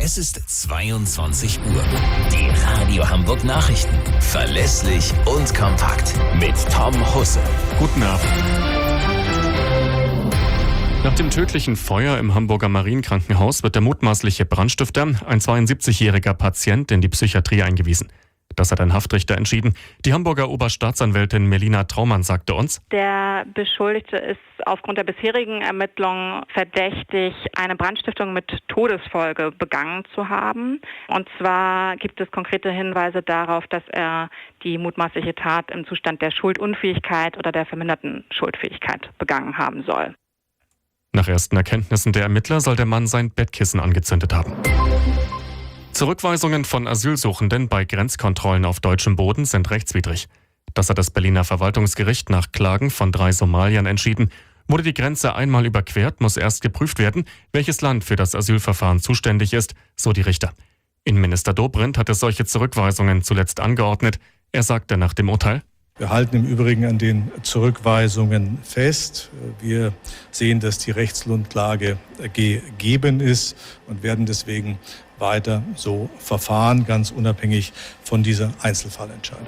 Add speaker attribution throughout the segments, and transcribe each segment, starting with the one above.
Speaker 1: Es ist 22 Uhr. Die Radio Hamburg Nachrichten. Verlässlich und kompakt. Mit Tom Husse.
Speaker 2: Guten Abend. Nach dem tödlichen Feuer im Hamburger Marienkrankenhaus wird der mutmaßliche Brandstifter, ein 72-jähriger Patient, in die Psychiatrie eingewiesen. Das hat ein Haftrichter entschieden. Die Hamburger Oberstaatsanwältin Melina Traumann sagte uns:
Speaker 3: Der Beschuldigte ist aufgrund der bisherigen Ermittlungen verdächtig, eine Brandstiftung mit Todesfolge begangen zu haben. Und zwar gibt es konkrete Hinweise darauf, dass er die mutmaßliche Tat im Zustand der Schuldunfähigkeit oder der verminderten Schuldfähigkeit begangen haben soll.
Speaker 2: Nach ersten Erkenntnissen der Ermittler soll der Mann sein Bettkissen angezündet haben. Zurückweisungen von Asylsuchenden bei Grenzkontrollen auf deutschem Boden sind rechtswidrig. Das hat das Berliner Verwaltungsgericht nach Klagen von 3 Somaliern entschieden. Wurde die Grenze einmal überquert, muss erst geprüft werden, welches Land für das Asylverfahren zuständig ist, so die Richter. Innenminister Dobrindt hatte solche Zurückweisungen zuletzt angeordnet. Er sagte nach dem Urteil:
Speaker 4: Wir halten im Übrigen an den Zurückweisungen fest. Wir sehen, dass die Rechtsgrundlage gegeben ist und werden deswegen weiter so verfahren, ganz unabhängig von dieser Einzelfallentscheidung.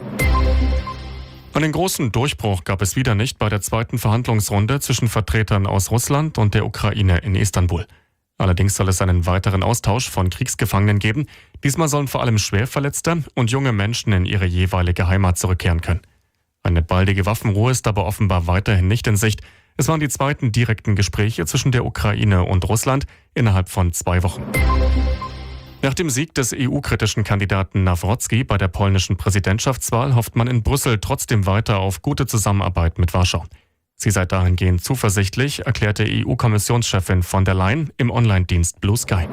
Speaker 2: Einen großen Durchbruch gab es wieder nicht bei der zweiten Verhandlungsrunde zwischen Vertretern aus Russland und der Ukraine in Istanbul. Allerdings soll es einen weiteren Austausch von Kriegsgefangenen geben. Diesmal sollen vor allem Schwerverletzte und junge Menschen in ihre jeweilige Heimat zurückkehren können. Eine baldige Waffenruhe ist aber offenbar weiterhin nicht in Sicht. Es waren die zweiten direkten Gespräche zwischen der Ukraine und Russland innerhalb von 2 Wochen. Nach dem Sieg des EU-kritischen Kandidaten Nawrocki bei der polnischen Präsidentschaftswahl hofft man in Brüssel trotzdem weiter auf gute Zusammenarbeit mit Warschau. Sie sei dahingehend zuversichtlich, erklärte EU-Kommissionschefin von der Leyen im Online-Dienst Blue Sky.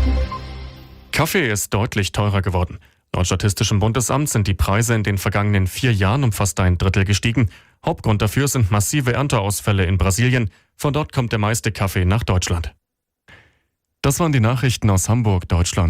Speaker 2: Kaffee ist deutlich teurer geworden. Laut Statistischem Bundesamt sind die Preise in den vergangenen 4 Jahren um fast 1/3 gestiegen. Hauptgrund dafür sind massive Ernteausfälle in Brasilien. Von dort kommt der meiste Kaffee nach Deutschland. Das waren die Nachrichten aus Hamburg, Deutschland.